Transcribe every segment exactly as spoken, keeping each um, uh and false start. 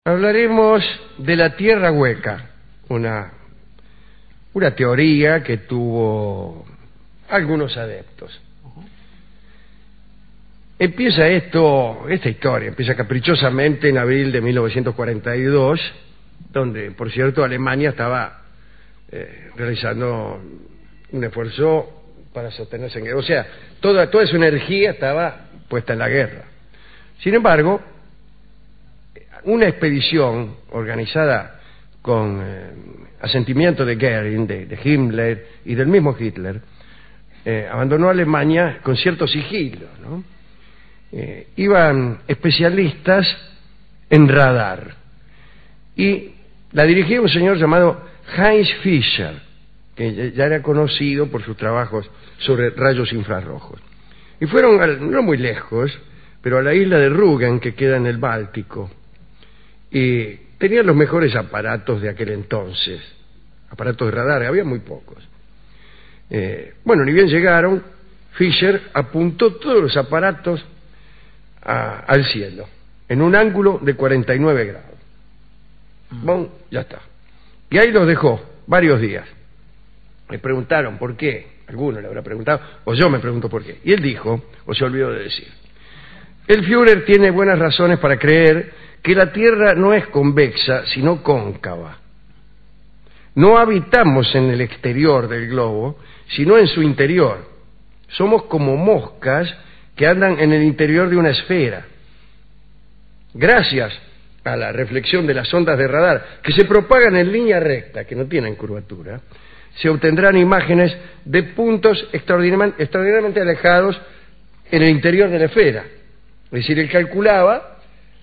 Hablaremos de la tierra hueca, una, una teoría que tuvo algunos adeptos. Empieza esto, esta historia, empieza caprichosamente en abril de mil novecientos cuarenta y dos, donde, por cierto, Alemania estaba eh, realizando un esfuerzo para sostenerse en guerra. O sea, toda, toda su energía estaba puesta en la guerra. Sin embargo, una expedición organizada con eh, asentimiento de Goering, de, de Himmler y del mismo Hitler, eh, abandonó Alemania con cierto sigilo, ¿no? Eh, iban especialistas en radar y la dirigía un señor llamado Heinz Fischer, que ya era conocido por sus trabajos sobre rayos infrarrojos. Y fueron, al, no muy lejos, pero a la isla de Rügen, que queda en el Báltico, y tenían los mejores aparatos de aquel entonces, aparatos de radar, había muy pocos. Eh, bueno, ni bien llegaron, Fischer apuntó todos los aparatos a, al cielo, en un ángulo de cuarenta y nueve grados. Bon, ya está. Y ahí los dejó varios días. Me preguntaron por qué, alguno le habrá preguntado, o yo me pregunto por qué. Y él dijo, o se olvidó de decir, el Führer tiene buenas razones para creer que la Tierra no es convexa, sino cóncava. No habitamos en el exterior del globo, sino en su interior. Somos como moscas que andan en el interior de una esfera. Gracias a la reflexión de las ondas de radar, que se propagan en línea recta, que no tienen curvatura, se obtendrán imágenes de puntos extraordinariamente, extraordinariamente alejados en el interior de la esfera. Es decir, él calculaba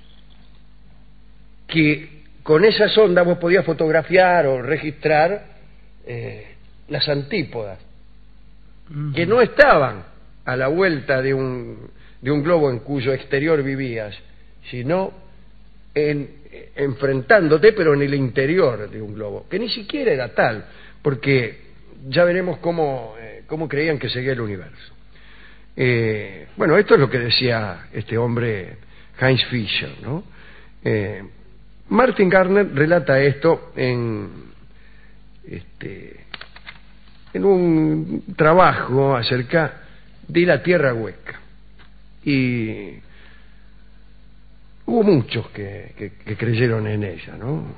que con esas ondas vos podías fotografiar o registrar eh, las antípodas, uh-huh, que no estaban a la vuelta de un, de un globo en cuyo exterior vivías, sino en, enfrentándote, pero en el interior de un globo, que ni siquiera era tal, porque ya veremos cómo, eh, cómo creían que seguía el universo. Eh, bueno, esto es lo que decía este hombre Heinz Fischer, ¿no? Eh, Martin Gardner relata esto en, este, en un trabajo acerca de la tierra hueca. Y hubo muchos que, que, que creyeron en ella, ¿no?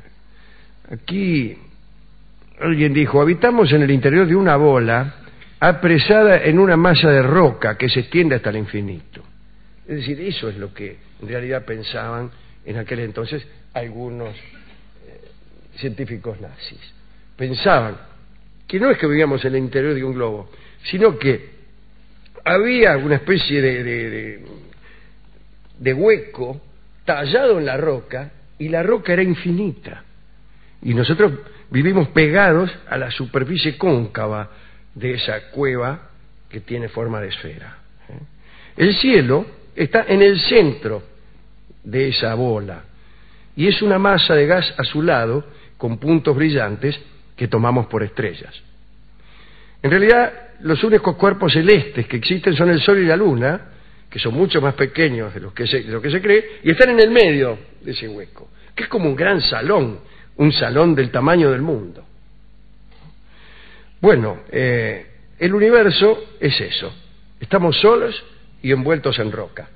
Aquí alguien dijo, habitamos en el interior de una bola apresada en una masa de roca que se extiende hasta el infinito. Es decir, eso es lo que en realidad pensaban en aquel entonces algunos eh, científicos nazis. Pensaban que no es que vivíamos en el interior de un globo, sino que había una especie de, de, de, de hueco tallado en la roca y la roca era infinita. Y nosotros vivimos pegados a la superficie cóncava de esa cueva que tiene forma de esfera. El cielo está en el centro de esa bola y es una masa de gas azulado con puntos brillantes que tomamos por estrellas. En realidad, los únicos cuerpos celestes que existen son el Sol y la Luna, que son mucho más pequeños de lo que se, de lo que se cree, y están en el medio de ese hueco, que es como un gran salón, un salón del tamaño del mundo. Bueno, eh, el universo es eso, estamos solos y envueltos en roca.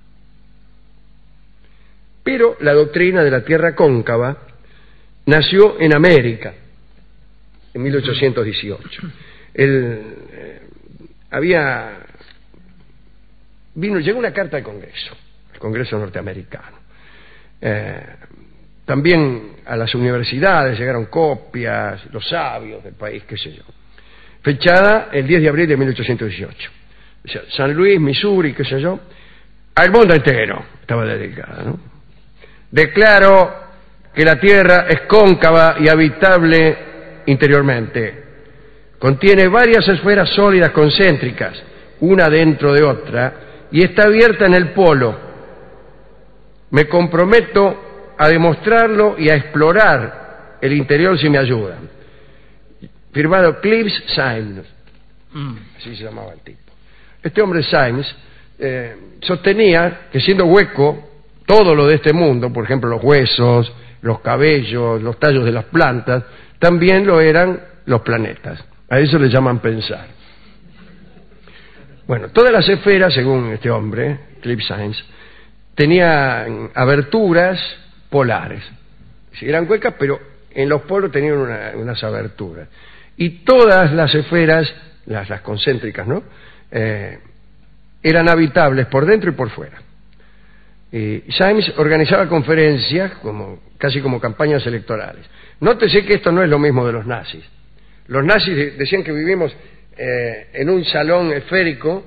Pero la doctrina de la Tierra cóncava nació en América, en mil ochocientos dieciocho. El, eh, había vino llegó una carta al Congreso, al Congreso norteamericano. Eh, también a las universidades llegaron copias, los sabios del país, qué sé yo. Fechada el diez de abril de mil ochocientos dieciocho. O sea, San Luis, Missouri, qué sé yo, al mundo entero estaba dedicada, ¿no? Declaro que la Tierra es cóncava y habitable interiormente. Contiene varias esferas sólidas concéntricas, una dentro de otra, y está abierta en el polo. Me comprometo a demostrarlo y a explorar el interior si me ayudan. Firmado Clives Symes, mm. así se llamaba el tipo. Este hombre Symes eh, sostenía que siendo hueco todo lo de este mundo, por ejemplo los huesos, los cabellos, los tallos de las plantas, también lo eran los planetas. A eso le llaman pensar. Bueno, todas las esferas, según este hombre, Cliff Sainz, tenían aberturas polares. Sí, eran huecas, pero en los polos tenían una, unas aberturas. Y todas las esferas, las, las concéntricas, ¿no? Eh, eran habitables por dentro y por fuera. Y Sainz organizaba conferencias como, casi como campañas electorales. Nótese que esto no es lo mismo de los nazis. Los nazis decían que vivimos eh, en un salón esférico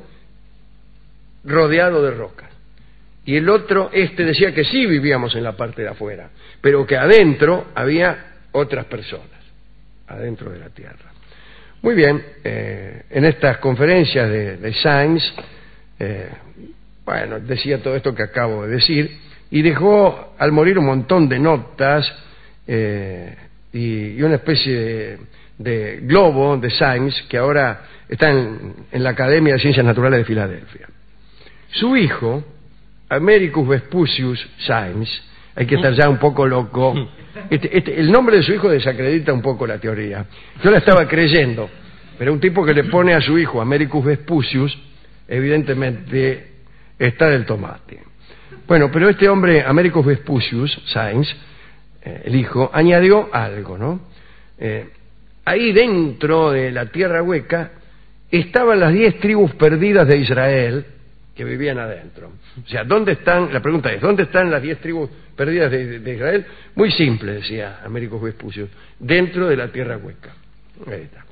rodeado de rocas. Y el otro, este, decía que sí vivíamos en la parte de afuera, pero que adentro había otras personas, adentro de la Tierra. Muy bien, eh, en estas conferencias de, de Sainz, eh, bueno, decía todo esto que acabo de decir, y dejó al morir un montón de notas eh, y, y una especie de, de globo de Sainz que ahora está en, en la Academia de Ciencias Naturales de Filadelfia. Su hijo, Americus Vespucius Sainz, hay que estar ya un poco loco. Este, este, el nombre de su hijo desacredita un poco la teoría. Yo la estaba creyendo, pero un tipo que le pone a su hijo Americus Vespucius, evidentemente está del tomate. Bueno, pero este hombre, Americus Vespucius Sainz, eh, el hijo, añadió algo, ¿no? Eh, ahí dentro de la tierra hueca estaban las diez tribus perdidas de Israel que vivían adentro. O sea, ¿dónde están? La pregunta es, ¿dónde están las diez tribus perdidas de, de, de Israel? Muy simple, decía Americus Vespucius, dentro de la tierra hueca. Ahí está.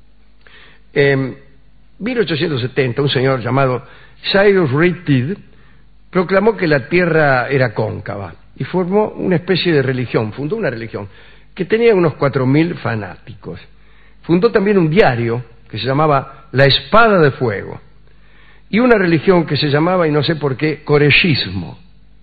En mil ochocientos setenta, un señor llamado Cyrus Reed Teed proclamó que la tierra era cóncava y formó una especie de religión, fundó una religión que tenía unos cuatro mil fanáticos. Fundó también un diario que se llamaba La Espada de Fuego y una religión que se llamaba, y no sé por qué, Koreshismo.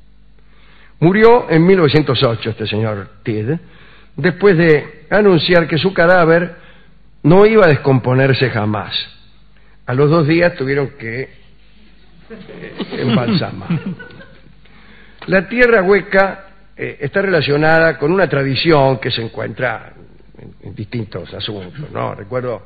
Murió en mil novecientos ocho este señor Teed, después de anunciar que su cadáver no iba a descomponerse jamás. A los dos días tuvieron que eh, embalsamar. La tierra hueca eh, está relacionada con una tradición que se encuentra en, en distintos asuntos, ¿no? Recuerdo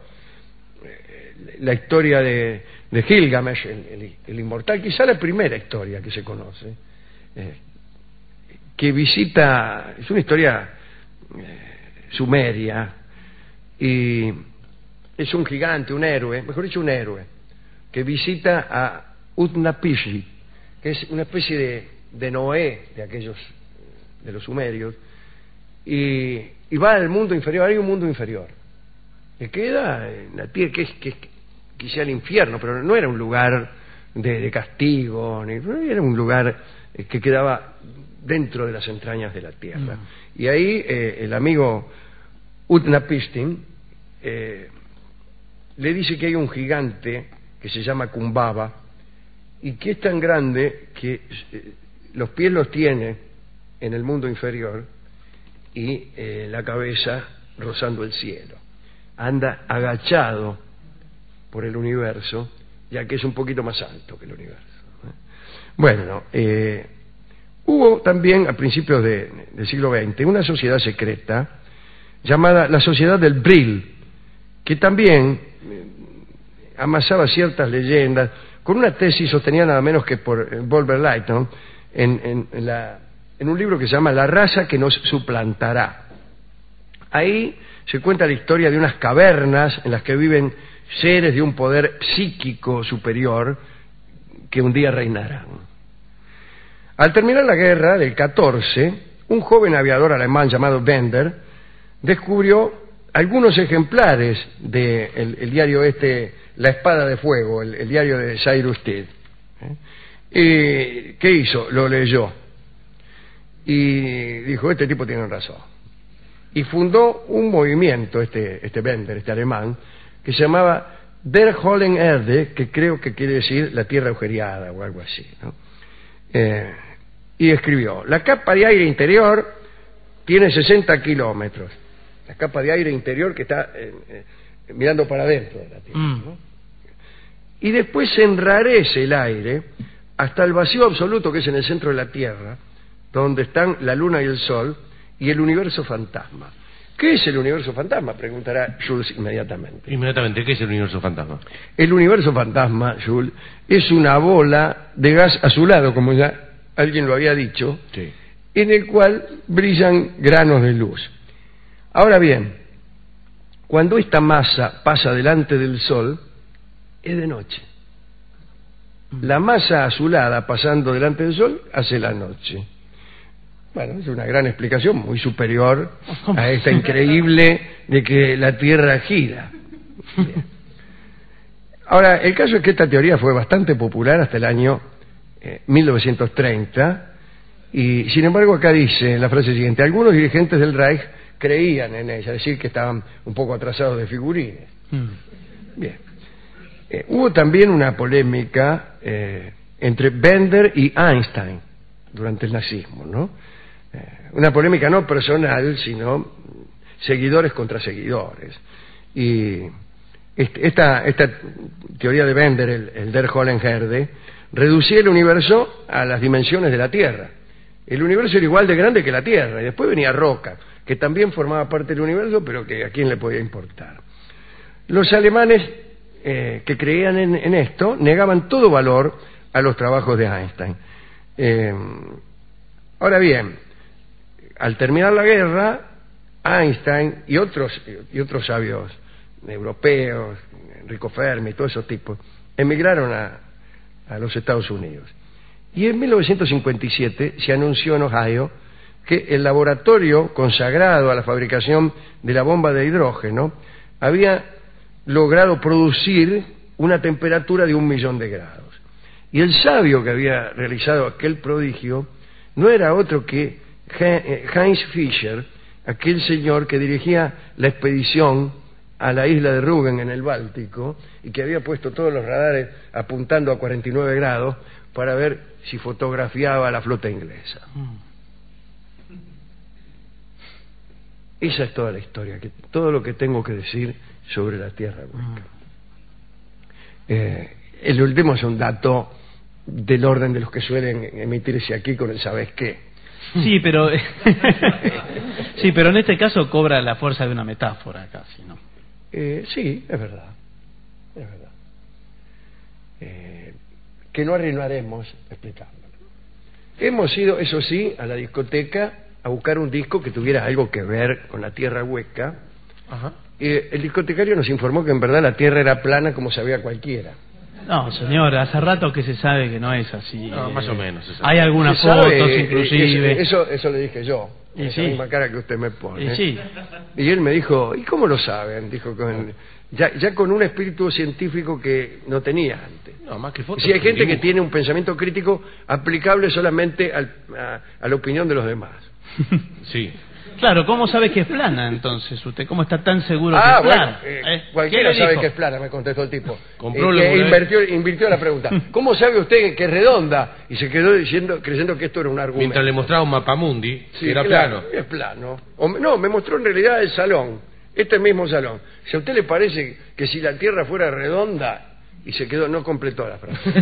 eh, la historia de, de Gilgamesh, el, el, el inmortal, quizá la primera historia que se conoce, eh, que visita, es una historia eh, sumeria, y es un gigante, un héroe, mejor dicho un héroe, que visita a Utnapishtim, que es una especie de, de Noé de aquellos, de los sumerios, y, y va al mundo inferior. Hay un mundo inferior que queda en la tierra, que es, que es quizá el infierno, pero no era un lugar de, de castigo, ni, era un lugar que quedaba dentro de las entrañas de la tierra. Mm. Y ahí eh, el amigo Utnapishtim eh, le dice que hay un gigante que se llama Kumbaba y que es tan grande que eh, los pies los tiene en el mundo inferior y eh, la cabeza rozando el cielo. Anda agachado por el universo, ya que es un poquito más alto que el universo. Bueno, eh, hubo también a principios de, del siglo veinte una sociedad secreta llamada la Sociedad del Brill, que también eh, amasaba ciertas leyendas, con una tesis sostenida nada menos que por eh, Volver Lytton en, en, en, la, en un libro que se llama La raza que nos suplantará. Ahí se cuenta la historia de unas cavernas en las que viven seres de un poder psíquico superior que un día reinarán. Al terminar la guerra del catorce, un joven aviador alemán llamado Bender descubrió algunos ejemplares del de diario este, La Espada de Fuego, el, el diario de Cyrus Teed. ¿Eh? ¿Y qué hizo? Lo leyó y dijo, este tipo tiene razón. Y fundó un movimiento, este, este Bender, este alemán, que se llamaba Der Hohlen Erde, que creo que quiere decir la tierra agujereada o algo así, ¿no? Eh, y escribió, la capa de aire interior tiene sesenta kilómetros, la capa de aire interior que está eh, eh, mirando para adentro de la Tierra, ¿no? Y después se enrarece el aire hasta el vacío absoluto que es en el centro de la Tierra, donde están la Luna y el Sol, y el universo fantasma. ¿Qué es el universo fantasma?, preguntará Jules inmediatamente. Inmediatamente, ¿qué es el universo fantasma? El universo fantasma, Jules, es una bola de gas azulado, como ya alguien lo había dicho, sí, en el cual brillan granos de luz. Ahora bien, cuando esta masa pasa delante del Sol, es de noche. La masa azulada pasando delante del Sol hace la noche. Bueno, es una gran explicación, muy superior a esta increíble de que la Tierra gira. Bien. Ahora, el caso es que esta teoría fue bastante popular hasta el año eh, mil novecientos treinta, y sin embargo acá dice en la frase siguiente: algunos dirigentes del Reich creían en ella, es decir, que estaban un poco atrasados de figurines. Mm. Bien. Eh, hubo también una polémica eh, entre Bender y Einstein durante el nazismo, ¿no? Eh, una polémica no personal, sino seguidores contra seguidores. Y este, esta, esta teoría de Bender, el, el Der Hohenherde, reducía el universo a las dimensiones de la Tierra. El universo era igual de grande que la Tierra, y después venía roca, que también formaba parte del universo, pero que a quién le podía importar. Los alemanes eh, que creían en, en esto negaban todo valor a los trabajos de Einstein. Eh, ahora bien, al terminar la guerra, Einstein y otros y otros sabios europeos, Enrico Fermi, todos esos tipos, emigraron a, a los Estados Unidos. Y en mil novecientos cincuenta y siete se anunció en Ohio que el laboratorio consagrado a la fabricación de la bomba de hidrógeno había logrado producir una temperatura de un millón de grados. Y el sabio que había realizado aquel prodigio no era otro que Heinz Fischer, aquel señor que dirigía la expedición a la isla de Rügen en el Báltico y que había puesto todos los radares apuntando a cuarenta y nueve grados para ver si fotografiaba a la flota inglesa. Esa es toda la historia, que, todo lo que tengo que decir sobre la Tierra hueca. Eh, el último es un dato del orden de los que suelen emitirse aquí con el ¿sabes qué? Sí, pero sí, pero en este caso cobra la fuerza de una metáfora casi, ¿no? Eh, sí, es verdad, es verdad. Eh, que no arruinaremos explicándolo. Hemos ido, eso sí, a la discoteca a buscar un disco que tuviera algo que ver con la Tierra hueca. Ajá. Eh, el discotecario nos informó que en verdad la Tierra era plana como sabía cualquiera. No, señor, hace rato que se sabe que no es así. No, más o menos. Hay algunas fotos, sabe, inclusive. Eso, eso le dije yo. Y esa sí. misma cara que usted me pone. Y, sí. y él me dijo, ¿y cómo lo saben? Dijo, con, ya, ya con un espíritu científico que no tenía antes. No, más que fotos. Si hay gente que tiene un pensamiento crítico aplicable solamente al, a, a la opinión de los demás. Sí. Claro, ¿cómo sabe que es plana entonces usted? ¿Cómo está tan seguro ah, que es plana? Bueno, eh, ¿Eh? cualquiera sabe que es plana, me contestó el tipo. Compró eh, invirtió, invirtió la pregunta. ¿Cómo sabe usted que es redonda? Y se quedó diciendo, creyendo que esto era un argumento. Mientras le mostraba un mapamundi, sí, que era claro, plano. Es plano. O, no, me mostró en realidad el salón, este mismo salón. Si a usted le parece que si la Tierra fuera redonda, y se quedó, no completó la frase.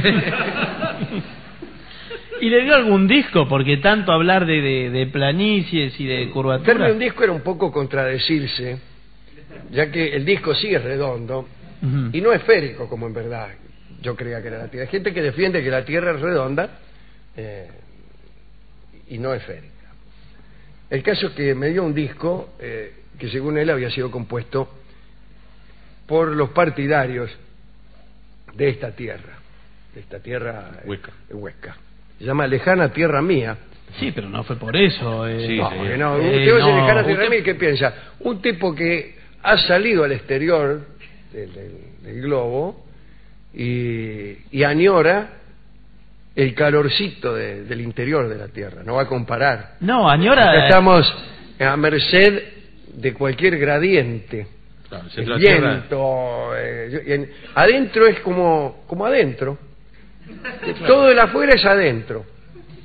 ¿Y le dio algún disco? Porque tanto hablar de, de, de planicies y de curvaturas. Darle un disco era un poco contradecirse, ya que el disco sí es redondo, uh-huh, y no esférico, como en verdad yo creía que era la Tierra. Hay gente que defiende que la Tierra es redonda eh, y no esférica. El caso es que me dio un disco eh, que según él había sido compuesto por los partidarios de esta Tierra, de esta Tierra eh, hueca. hueca. Se llama Lejana Tierra Mía. Sí, pero no fue por eso. Eh. Sí, no, sí. porque no. Eh, usted va a decir no. Lejana Tierra Usted... Mía, ¿qué piensa? Un tipo que ha salido al exterior del, del, del globo y, y añora el calorcito de, del interior de la Tierra. No va a comparar. No, añora... Acá estamos a merced de cualquier gradiente. Claro, el viento. Eh, y en, adentro es como, como adentro. Todo de afuera es adentro.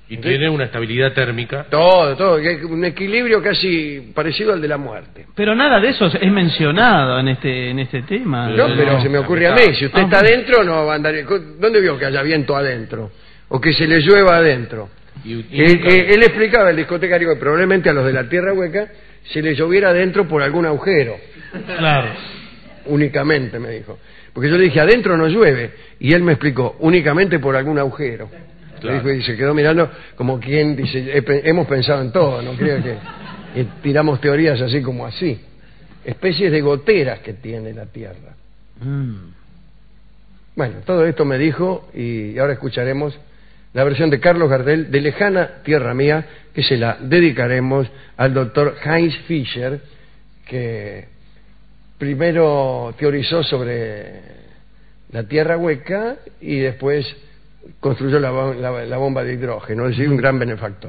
Y tiene una estabilidad térmica. Todo, todo, un equilibrio casi parecido al de la muerte. Pero nada de eso es mencionado en este en este tema. No, pero no, se me ocurre a mí, si usted Ah, está bueno. adentro no va a andar... ¿Dónde vio que haya viento adentro? O que se le llueva adentro. Y, y Él, nunca- él- él explicaba al discotecario que probablemente a los de la Tierra Hueca se les lloviera adentro por algún agujero, Claro. únicamente me dijo. Porque yo le dije, adentro no llueve, y él me explicó, únicamente por algún agujero. Claro. Me dijo, y se quedó mirando como quien dice, "He pe- hemos pensado en todo, no creo que, que tiramos teorías así como así. Especies de goteras que tiene la Tierra. Mm. Bueno, todo esto me dijo, y ahora escucharemos la versión de Carlos Gardel de Lejana Tierra Mía, que se la dedicaremos al doctor Heinz Fischer, que primero teorizó sobre la Tierra Hueca y después construyó la, bo- la- la bomba de hidrógeno, es decir, un gran benefactor.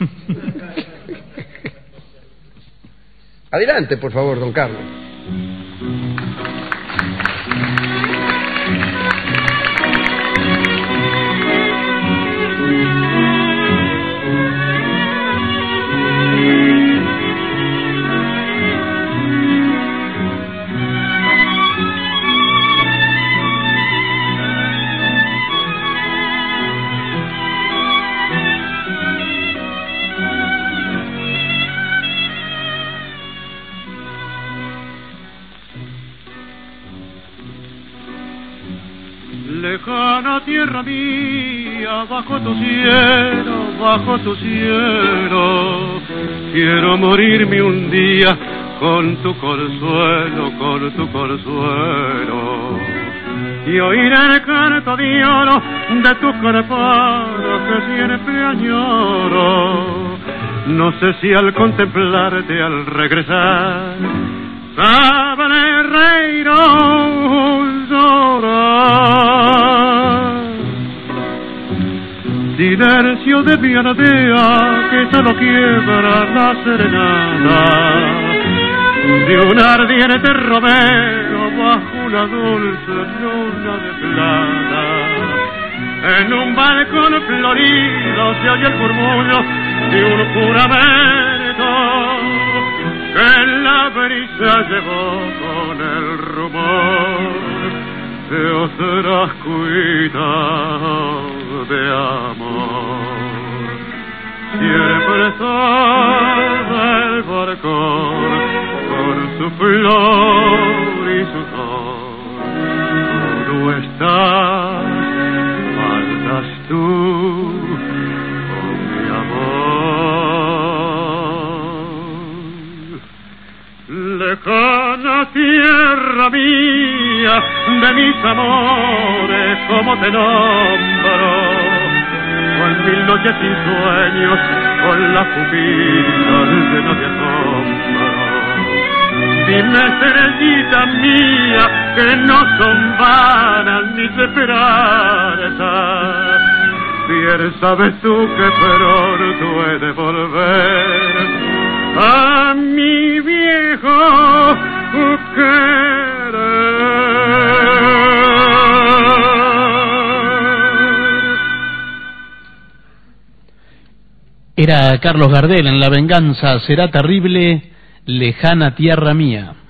Adelante, por favor, don Carlos. Lejana tierra mía, bajo tu cielo, bajo tu cielo, quiero morirme un día con tu consuelo, con tu consuelo, y oír el canto de oro de tu carpano que siempre añoro. No sé si al contemplarte, al regresar, sabré reír o llorar. Silencio de mi aldea que solo quiebra la serenata de un ardiente romero bajo una dulce luna de plata. En un balcón florido se oye el murmullo de un juramento que la brisa llevó con el rumor de otras cuitas de amor. Siempre está el balcón con su flor y su sol. Tú estás, faltas tú, oh mi amor. Lejana tierra mía, de mis amores, como te nombro, con mil noches sin sueños, con la pupila llena de asombro. Dime, estrellita mía, que no son vanas ni esperanzas. Bien sabes tú que pronto he de volver a mi viejo querer. Era Carlos Gardel en La venganza será terrible, lejana tierra mía.